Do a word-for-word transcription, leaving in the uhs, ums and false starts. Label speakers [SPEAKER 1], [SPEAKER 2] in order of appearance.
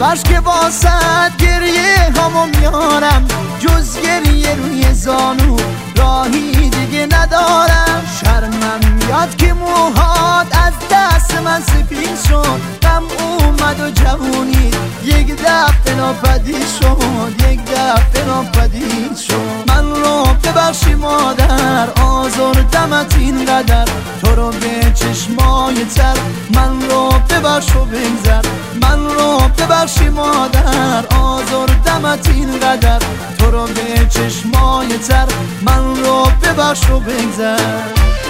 [SPEAKER 1] که واسد گریه همو میارم، جز گریه روی زانو راهی دیگه ندارم. شرمم میاد که موهات از دست من سفید شد، غم اومد و جوونی یک دفعه ناپدید شد، یک دفعه ناپدید شد. من رو ببخشی مادر، آزردمت اینقدر، تو رو به چشمای تر، من رو ببخش و بگذر. من رو ببخشی مادر، آزردمت اینقدر، تو رو به چشمای تر، من رو ببخش و بگذر.